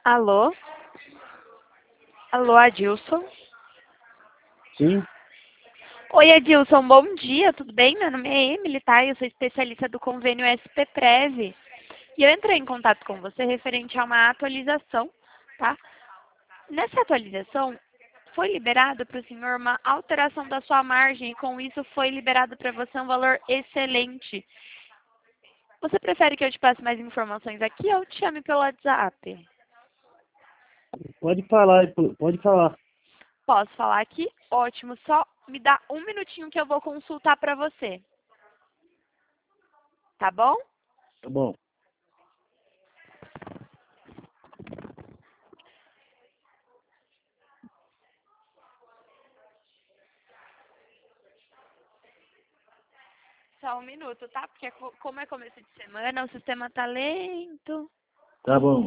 Alô? Alô, Adilson? Sim, Oi, Adilson, bom dia, tudo bem? Meu nome é Emily, tá? Eu sou especialista do convênio SP-Prev. E eu entrei em contato com você referente a uma atualização, tá? Nessa atualização, foi liberado para o senhor uma alteração da sua margem e com isso foi liberado para você um valor excelente. Você prefere que eu te passe mais informações aqui ou te chame pelo WhatsApp? pode falar, pode falar. Posso falar aqui? Ótimo, só me dá um minutinho que eu vou consultar para você, tá bom? Tá bom. Só um minuto, tá? Porque como é começo de semana, o sistema tá lento. Tá bom.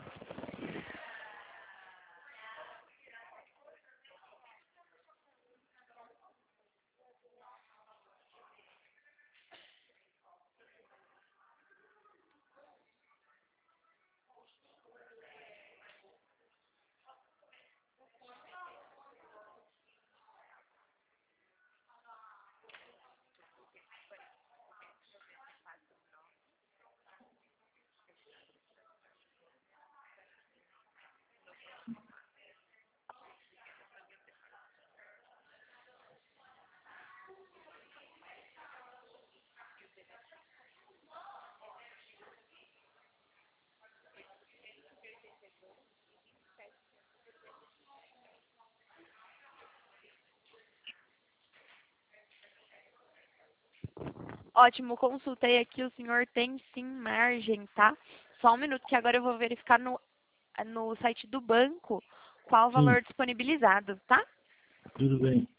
Ótimo, consultei aqui, o senhor tem sim margem, tá? Só um minuto que agora eu vou verificar no site do banco qual o Sim, valor disponibilizado, tá? tudo bem.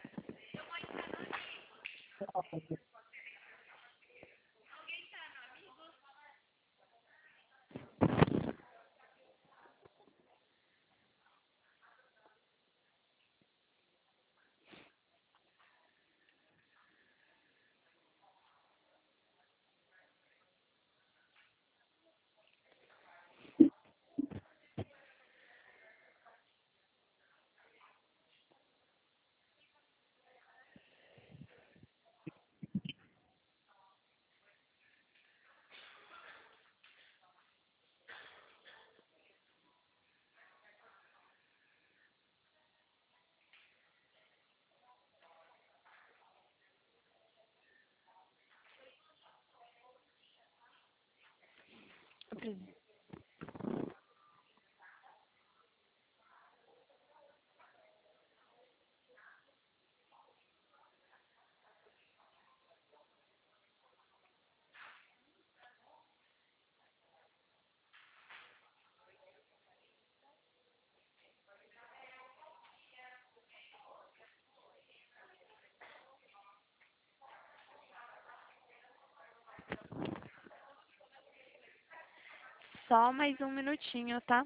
Só mais um minutinho, tá?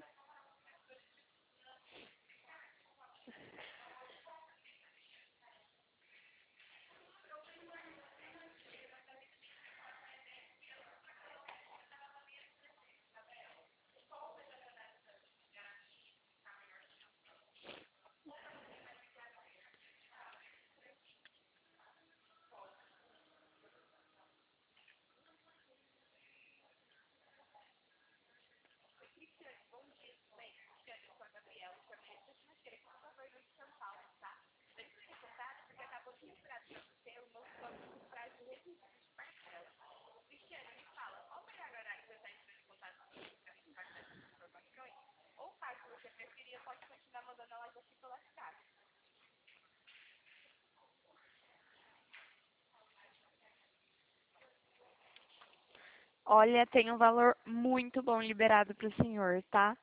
Olha, tem um valor muito bom liberado para o senhor, tá?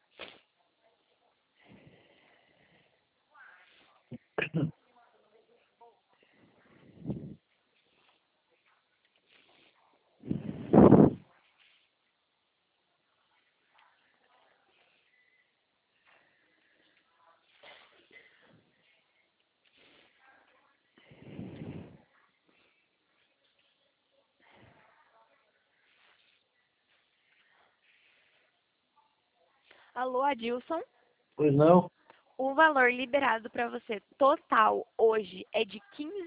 Alô, Adilson? Pois não? O valor liberado para você total hoje é de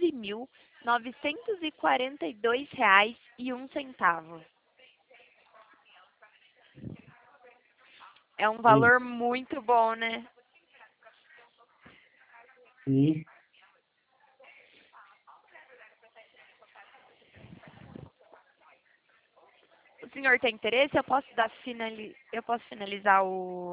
R$ 15.942,01. É um Sim. valor muito bom, né? Sim. O senhor tem interesse? Eu posso finalizar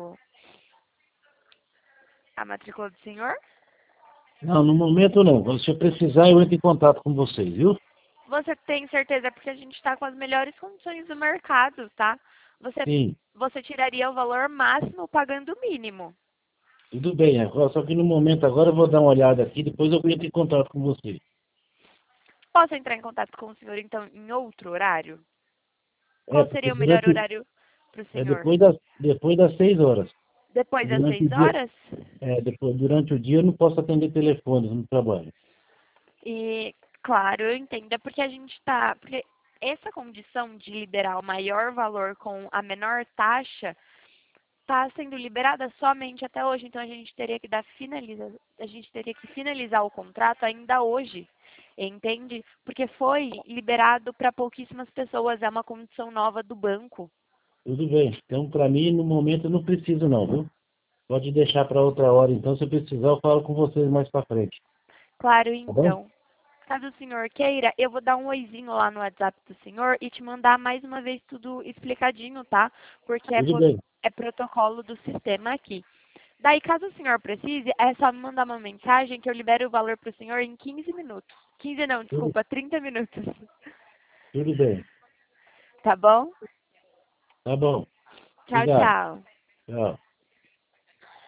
a matrícula do senhor? Não, no momento não. Se eu precisar, eu entro em contato com vocês, viu? Você tem certeza? Porque a gente está com as melhores condições do mercado, tá? Você, Sim. você tiraria o valor máximo pagando o mínimo. Tudo bem. Agora, só que no momento agora eu vou dar uma olhada aqui, depois eu entro em contato com você. Posso entrar em contato com o senhor, então, em outro horário? É, Qual porque seria o melhor horário para o senhor? depois das 6 horas. Depois das Durante o 6 dia, horas? durante o dia eu não posso atender telefones no trabalho. E, claro, eu entendo. É porque a gente está. Porque essa condição de liberar o maior valor com a menor taxa está sendo liberada somente até hoje. Então a gente teria que finalizar o contrato ainda hoje. Entende? Porque foi liberado para pouquíssimas pessoas. É uma condição nova do banco. Tudo bem. Então, para mim, no momento eu não preciso não, viu? Pode deixar para outra hora. Então, se eu precisar, eu falo com vocês mais para frente. Claro, Tá bom? então. Caso o senhor queira, eu vou dar um oizinho lá no WhatsApp do senhor e te mandar mais uma vez tudo explicadinho, tá? Porque Tudo bem. é protocolo do sistema aqui. Daí, caso o senhor precise, é só me mandar uma mensagem que eu libero o valor para o senhor em 15 minutos. 15 não, Tudo, desculpa, 30 minutos. tudo bem. Tá bom? Tá bom. Tchau, Obrigado. tchau. Tchau.